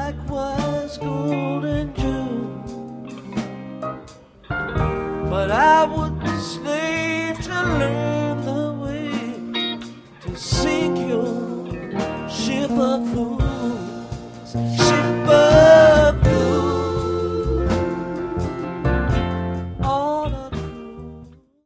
likewise gold and jewels. But I would slave to learn the way to sink your ship of fools.